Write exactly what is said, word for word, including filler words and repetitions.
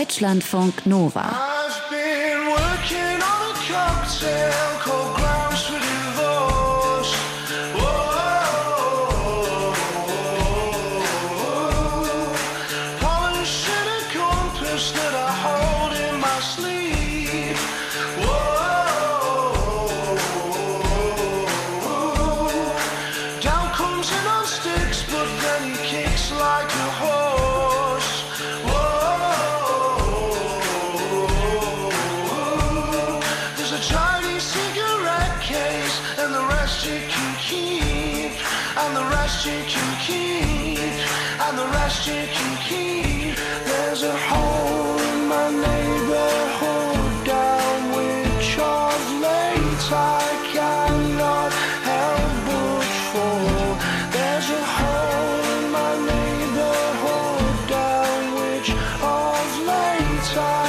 Deutschlandfunk Nova. I've been working on a cocktail called Grounds for Divorce. Whoa, polishing a compass that I hold in my sleeve. Whoa, down comes in on sticks, but then he kicks like a horse. Chinese cigarette case, and the rest you can keep, and the rest you can keep, and the rest you can keep. There's a hole in my neighborhood down which of late I cannot help but fall. There's a hole in my neighborhood down which of late I